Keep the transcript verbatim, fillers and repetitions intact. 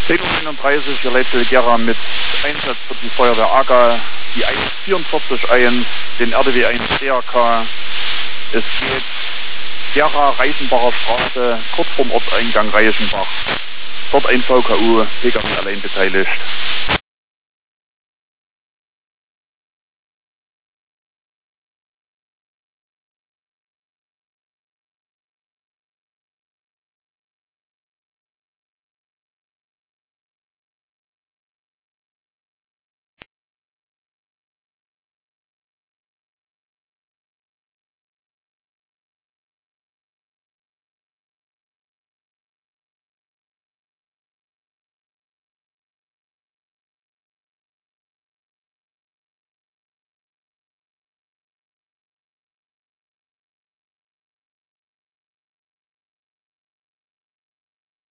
zehn Uhr neununddreißig, wir leiten Gera mit Einsatz für die Feuerwehr Agger, die eins vierundvierzig eins, den R D W eins D R K. Es geht Gera, Reichenbacher Straße, kurz vorm Ortseingang Reichenbach. Dort ein V K U, P K W allein beteiligt.